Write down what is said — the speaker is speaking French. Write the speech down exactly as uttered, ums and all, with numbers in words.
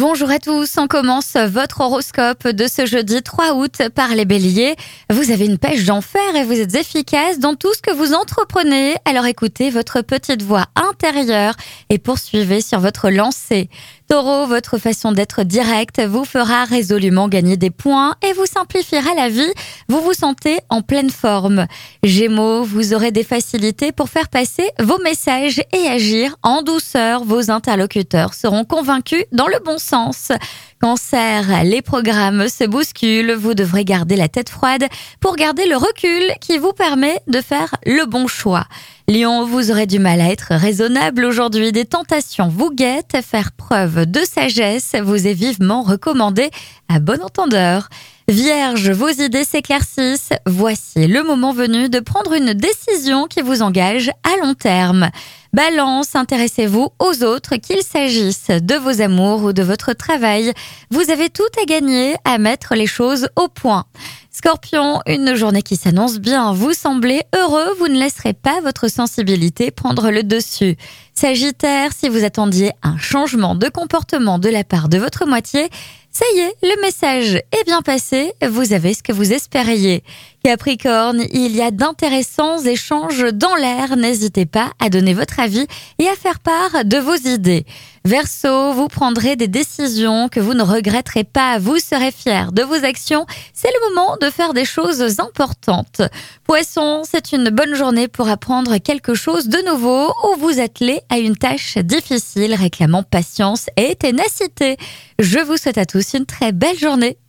Bonjour à tous, on commence votre horoscope de ce jeudi trois août par les béliers. Vous avez une pêche d'enfer et vous êtes efficace dans tout ce que vous entreprenez, alors écoutez votre petite voix intérieure et poursuivez sur votre lancée. Taureau, votre façon d'être direct vous fera résolument gagner des points et vous simplifiera la vie, vous vous sentez en pleine forme. Gémeaux, vous aurez des facilités pour faire passer vos messages et agir en douceur, vos interlocuteurs seront convaincus dans le bon sens. Cancer, les programmes se bousculent, vous devrez garder la tête froide pour garder le recul qui vous permet de faire le bon choix. Lion, vous aurez du mal à être raisonnable aujourd'hui, des tentations vous guettent, faire preuve de sagesse vous est vivement recommandé à bon entendeur. Vierge, vos idées s'éclaircissent, voici le moment venu de prendre une décision qui vous engage à long terme. Balance, intéressez-vous aux autres, qu'il s'agisse de vos amours ou de votre travail. Vous avez tout à gagner à mettre les choses au point. Scorpion, une journée qui s'annonce bien, vous semblez heureux, vous ne laisserez pas votre sensibilité prendre le dessus. Sagittaire, si vous attendiez un changement de comportement de la part de votre moitié, ça y est, le message est bien passé, vous avez ce que vous espériez. Capricorne, il y a d'intéressants échanges dans l'air, n'hésitez pas à donner votre avis et à faire part de vos idées. Verseau, vous prendrez des décisions que vous ne regretterez pas, vous serez fiers de vos actions, c'est le moment de faire des choses importantes. Poisson, c'est une bonne journée pour apprendre quelque chose de nouveau ou vous atteler à une tâche difficile réclamant patience et ténacité. Je vous souhaite à tous une très belle journée.